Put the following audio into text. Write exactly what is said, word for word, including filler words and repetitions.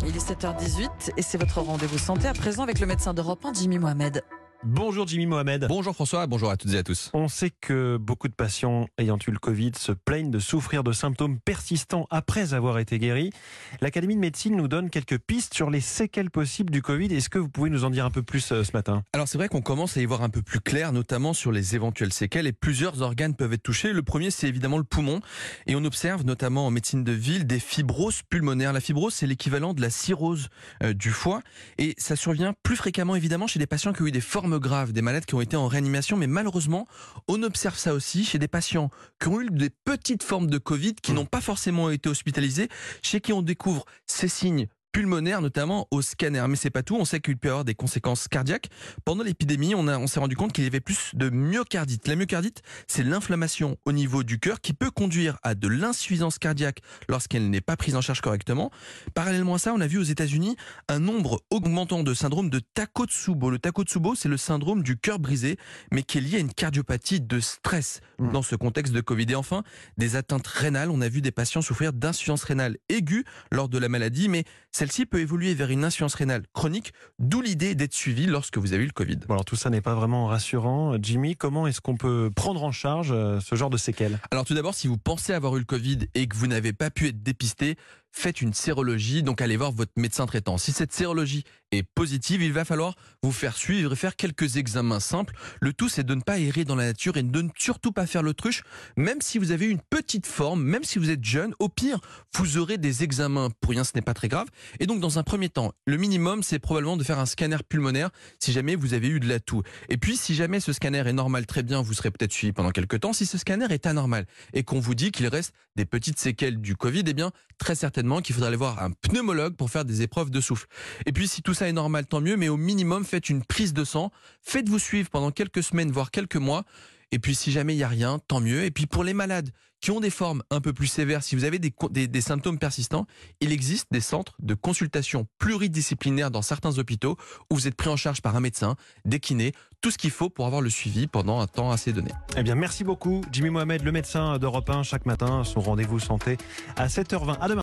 Il est sept heures dix-huit et c'est votre rendez-vous santé à présent avec le médecin d'Europe un, Jimmy Mohamed. Bonjour Jimmy Mohamed. Bonjour François, bonjour à toutes et à tous. On sait que beaucoup de patients ayant eu le Covid se plaignent de souffrir de symptômes persistants après avoir été guéris. L'Académie de médecine nous donne quelques pistes sur les séquelles possibles du Covid. Est-ce que vous pouvez nous en dire un peu plus euh, ce matin ? Alors c'est vrai qu'on commence à y voir un peu plus clair, notamment sur les éventuelles séquelles, et plusieurs organes peuvent être touchés. Le premier, c'est évidemment le poumon, et on observe notamment en médecine de ville des fibroses pulmonaires. La fibrose, c'est l'équivalent de la cirrhose euh, du foie, et ça survient plus fréquemment évidemment chez des patients qui ont eu des formes graves, des malades qui ont été en réanimation, mais malheureusement, on observe ça aussi chez des patients qui ont eu des petites formes de Covid, qui n'ont pas forcément été hospitalisés, chez qui on découvre ces signes pulmonaires, notamment au scanner. Mais c'est pas tout, on sait qu'il peut y avoir des conséquences cardiaques. Pendant l'épidémie, on, a, on s'est rendu compte qu'il y avait plus de myocardite. La myocardite, c'est l'inflammation au niveau du cœur qui peut conduire à de l'insuffisance cardiaque lorsqu'elle n'est pas prise en charge correctement. Parallèlement à ça, on a vu aux États-Unis un nombre augmentant de syndrome de Takotsubo. Le Takotsubo, c'est le syndrome du cœur brisé, mais qui est lié à une cardiopathie de stress dans ce contexte de Covid. Et enfin, des atteintes rénales. On a vu des patients souffrir d'insuffisance rénale aiguë lors de la maladie, mais celle-ci peut évoluer vers une insuffisance rénale chronique, d'où l'idée d'être suivi lorsque vous avez eu le Covid. Bon, alors tout ça n'est pas vraiment rassurant. Jimmy, comment est-ce qu'on peut prendre en charge euh, ce genre de séquelles ? Alors tout d'abord, si vous pensez avoir eu le Covid et que vous n'avez pas pu être dépisté, faites une sérologie, donc allez voir votre médecin traitant. Si cette sérologie est positive, il va falloir vous faire suivre et faire quelques examens simples. Le tout, c'est de ne pas errer dans la nature et de ne surtout pas faire l'autruche, même si vous avez une petite forme, même si vous êtes jeune. Au pire, vous aurez des examens pour rien, ce n'est pas très grave. Et donc, dans un premier temps, le minimum, c'est probablement de faire un scanner pulmonaire si jamais vous avez eu de la toux. Et puis, si jamais ce scanner est normal, très bien, vous serez peut-être suivi pendant quelques temps. Si ce scanner est anormal et qu'on vous dit qu'il reste des petites séquelles du Covid, eh bien, très certainement qu'il faudra aller voir un pneumologue pour faire des épreuves de souffle. Et puis si tout ça est normal, tant mieux, mais au minimum faites une prise de sang, faites-vous suivre pendant quelques semaines, voire quelques mois, et puis si jamais il n'y a rien, tant mieux. Et puis pour les malades qui ont des formes un peu plus sévères, si vous avez des, des, des symptômes persistants, il existe des centres de consultation pluridisciplinaires dans certains hôpitaux où vous êtes pris en charge par un médecin, des kinés, tout ce qu'il faut pour avoir le suivi pendant un temps assez donné. Eh bien, merci beaucoup Jimmy Mohamed, le médecin d'Europe un, chaque matin, son rendez-vous santé à sept heures vingt. À demain.